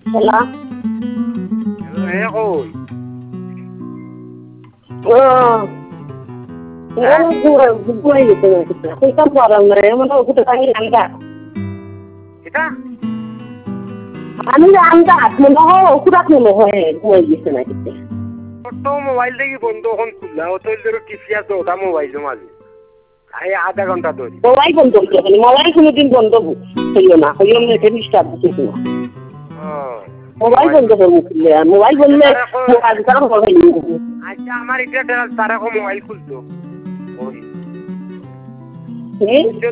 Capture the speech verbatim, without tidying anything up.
Hello? Eh, koi. Oh. Ano ko buhay ito na kita. Kung saan parang na yun, ano ko tatangin ang ka. Kita? Ano na ang ka? Ano ko, kudak mo mo eh. Buhay ito na kita. ছোট্ট mobile থেকে বন্ধ এখন খুললা অতল ধরে টিসিয়া তো ওটা mobile মাঝে এই আধা ঘন্টা ধরে মোবাইল বন্ধ করতে মোবাইল কোনোদিন বন্ধ হইও না হইও না এটা ডিস্টার্ব দিতে না মোবাইল বন্ধ করবো খুললে মোবাইল বললে মোবাইল কারণ হবে আচ্ছা আমার এটা তারা মোবাইল খুলতো ওই